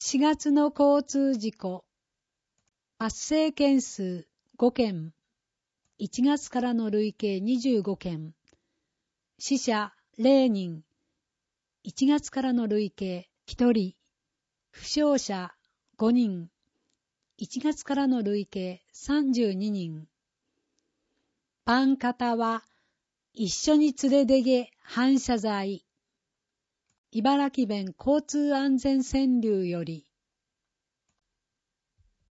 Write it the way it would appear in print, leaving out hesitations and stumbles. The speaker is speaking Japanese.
4月の交通事故。発生件数5件。1月からの累計25件。死者0人。1月からの累計1人。負傷者5人。1月からの累計32人。パン型は一緒に連れ出げ反射材。茨城弁交通安全川柳より